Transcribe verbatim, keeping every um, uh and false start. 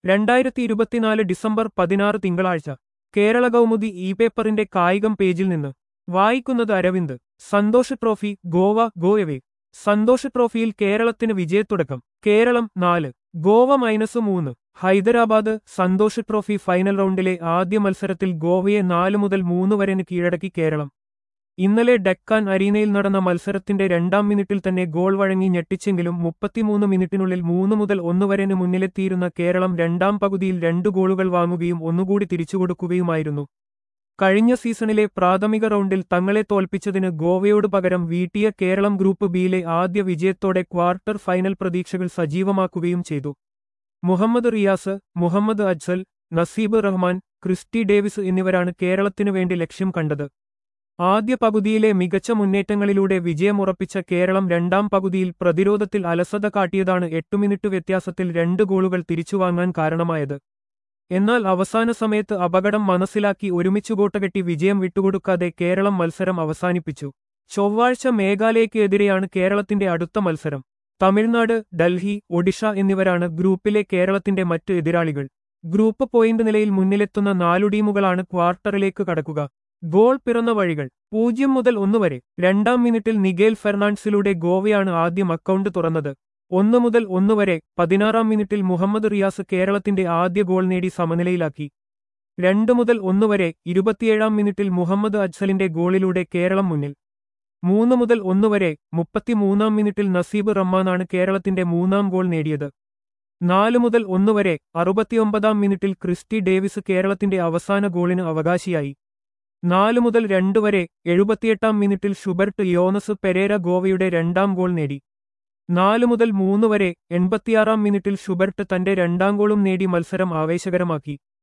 രണ്ടായിരത്തി ഇരുപത്തിനാല് ഡിസംബർ പതിനാറ് തിങ്കളാഴ്ച കേരള കൗമുദി ഇ പേപ്പറിന്റെ കായികം പേജിൽ നിന്ന് വായിക്കുന്നത് അരവിന്ദ്. സന്തോഷ് ട്രോഫി ഗോവ ഗോയവേ. സന്തോഷ് ട്രോഫിയിൽ കേരളത്തിന് വിജയത്തുടക്കം. കേരളം നാല് ഗോവ മൈനസ് മൂന്ന്. ഹൈദരാബാദ്. സന്തോഷ് ട്രോഫി ഫൈനൽ റൗണ്ടിലെ ആദ്യ മത്സരത്തിൽ ഗോവയെ നാല് മുതൽ മൂന്ന് വരെന് കീഴടക്കി കേരളം. ഇന്നലെ ഡെക്കാൻ അരീനയിൽ നടന്ന മത്സരത്തിന്റെ രണ്ടാം മിനിറ്റിൽ തന്നെ ഗോൾ വഴങ്ങി ഞെട്ടിച്ചെങ്കിലും മുപ്പത്തിമൂന്ന് മിനിറ്റിനുള്ളിൽ മൂന്ന് മുതൽ ഒന്ന് വരെന് മുന്നിലെത്തിയിരുന്ന കേരളം രണ്ടാം പകുതിയിൽ രണ്ട് ഗോളുകൾ വാങ്ങുകയും ഒന്നുകൂടി തിരിച്ചുകൊടുക്കുകയുമായിരുന്നു. കഴിഞ്ഞ സീസണിലെ പ്രാഥമിക റൗണ്ടിൽ തങ്ങളെ തോൽപ്പിച്ചതിന് ഗോവയോട് പകരം വീട്ടിയ കേരളം ഗ്രൂപ്പ് ബിയിലെ ആദ്യ വിജയത്തോടെ ക്വാർട്ടർ ഫൈനൽ പ്രതീക്ഷകൾ സജീവമാക്കുകയും ചെയ്തു. മുഹമ്മദ് റിയാസ്, മുഹമ്മദ് അജ്സൽ, നസീബ് റഹ്മാൻ, ക്രിസ്റ്റി ഡേവിസ് എന്നിവരാണ് കേരളത്തിനു വേണ്ടി ലക്ഷ്യം കണ്ടത്. ആദ്യ പകുതിയിലെ മികച്ച മുന്നേറ്റങ്ങളിലൂടെ വിജയമുറപ്പിച്ച കേരളം രണ്ടാം പകുതിയിൽ പ്രതിരോധത്തിൽ അലസത കാട്ടിയതാണ് എട്ടു മിനിറ്റ് വ്യത്യാസത്തിൽ രണ്ട് ഗോളുകൾ തിരിച്ചുവാങ്ങാൻ കാരണമായത്. എന്നാൽ അവസാന സമയത്ത് അപകടം മനസ്സിലാക്കി ഒരുമിച്ചു കോട്ടകെട്ടി വിജയം വിട്ടുകൊടുക്കാതെ കേരളം മത്സരം അവസാനിപ്പിച്ചു. ചൊവ്വാഴ്ച മേഘാലയയ്ക്ക് എതിരെയാണ് കേരളത്തിന്റെ അടുത്ത മത്സരം. തമിഴ്നാട്, ഡൽഹി, ഒഡീഷ എന്നിവരാണ് ഗ്രൂപ്പിലെ കേരളത്തിന്റെ മറ്റ് എതിരാളികൾ. ഗ്രൂപ്പ് പോയിന്റ് നിലയിൽ മുന്നിലെത്തുന്ന നാലു ടീമുകളാണ് ക്വാർട്ടറിലേക്ക് കടക്കുക. ഗോൾ പിറന്ന വഴികൾ. പൂജ്യം മുതൽ ഒന്ന് വരെ. രണ്ടാം മിനിറ്റിൽ നിഗേൽ ഫെർണാണ്ടസിലൂടെ ഗോവയാണ് ആദ്യം അക്കൗണ്ട് തുറന്നത്. ഒന്ന് മുതൽ ഒന്ന് വരെ. പതിനാറാം മിനിറ്റിൽ മുഹമ്മദ് റിയാസ് കേരളത്തിന്റെ ആദ്യ ഗോൾ നേടി സമനിലയിലാക്കി. രണ്ട് മുതൽ ഒന്ന് വരെ. ഇരുപത്തിയേഴാം മിനിറ്റിൽ മുഹമ്മദ് അജ്സലിന്റെ ഗോളിലൂടെ കേരളം മുന്നിൽ. മൂന്ന് മുതൽ ഒന്ന് വരെ. മുപ്പത്തിമൂന്നാം മിനിറ്റിൽ നസീബ് റഹ്മാനാണ് കേരളത്തിന്റെ മൂന്നാം ഗോൾ നേടിയത്. നാല് മുതൽ ഒന്ന് വരെ. അറുപത്തിയൊമ്പതാം മിനിറ്റിൽ ക്രിസ്റ്റി ഡേവിസ് കേരളത്തിന്റെ അവസാന ഗോളിന് അവകാശിയായി. നാല് മുതൽ രണ്ട് വരെ. എഴുപത്തിയെട്ടാം മിനിറ്റിൽ ഷുബർട്ട് യോനസ് പെരേര ഗോവയുടെ രണ്ടാം ഗോൾ നേടി. നാല് മുതൽ മൂന്ന് വരെ. എൺപത്തിയാറാം മിനിറ്റിൽ ഷുബർട്ട് തന്റെ രണ്ടാം ഗോളും നേടി മത്സരം ആവേശകരമാക്കി.